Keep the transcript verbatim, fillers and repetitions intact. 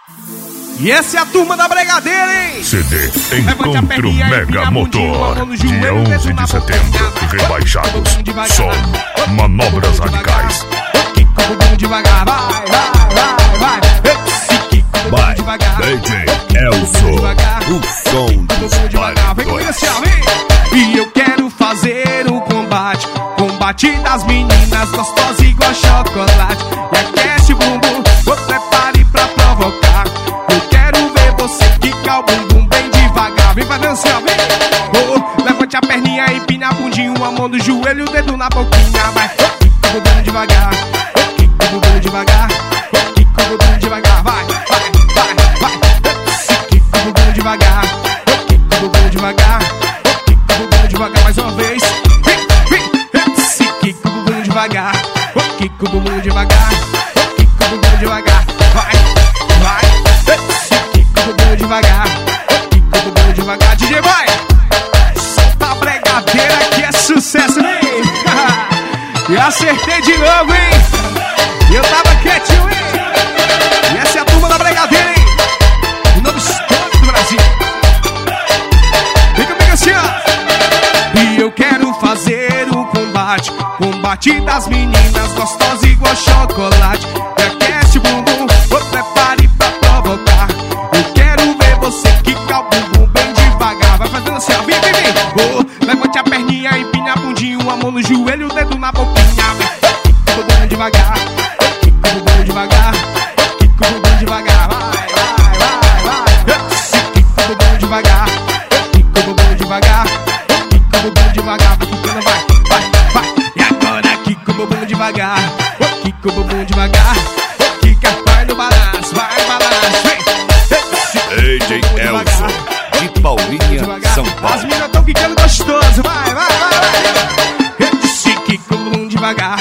E essa é a turma da Bregadeira, hein? C D Encontro Mega Motor, dia onze de setembro. Rebaixados, som, manobras radicais. Quica o bumbum devagar, vai, vai, vai, vai. Quica o bumbum devagar. D J Elson, o som dos devagar. Vem comigo assim, ó, vem. E eu quero fazer o combate, combate das meninas gostosas igual chocolate. E aquece o bumbum, vou prepare pra provocar. Eu quero ver você quicar o bumbum bem devagar. Vem fazendo assim, ó, vem. Oh, levante a perninha, empina a bundinha, a mão no joelho, o dedo na boquinha. Vai, quica o bumbum devagar, quica o bumbum devagar, quica o bumbum devagar. Vai, vai, vai, vai. Quica o bumbum devagar, quica o bumbum devagar, quica o bumbum devagar. Mais uma vez. Vem, vem. Se quica o bumbum devagar, quica o bumbum devagar, quica o bumbum devagar. Vai, vai. Quica o bumbum devagar, quica o bumbum devagar. D J vai. Solta a bregadeira que é sucesso, hein? Eu acertei de novo, hein? Eu tava quietinho, hein? E essa é a turma da bregadeira, hein? O novo estoque do Brasil. Vem comigo assim, ó. E eu quero fazer o combate, combate das meninas gostosas igual chocolate. E aquece o bumbum, vou prepare pra provocar. Eu quero ver você quicar o bumbum bem devagar. Vai fazendo assim, ó, vem, vem, vem. Oh, levante a perninha, empina a bundinha, a mão no joelho, o dedo na boquinha. Quica o bumbum devagar, quica o bumbum devagar, quica o bumbum devagar. Vai, vai, vai, vai. Quica o bumbum devagar, quica o bumbum devagar, quica o bumbum devagar. Vai quicando, vai, vai, vai. E agora quica o bumbum devagar, quica o bumbum devagar, quica, vai no balanço, vai balanço, vem. D J Elson, de Paulinha, São Paulo. As meninas tão quicando gostoso, vai, vai, vai, vai. Se quica o bumbum devagar,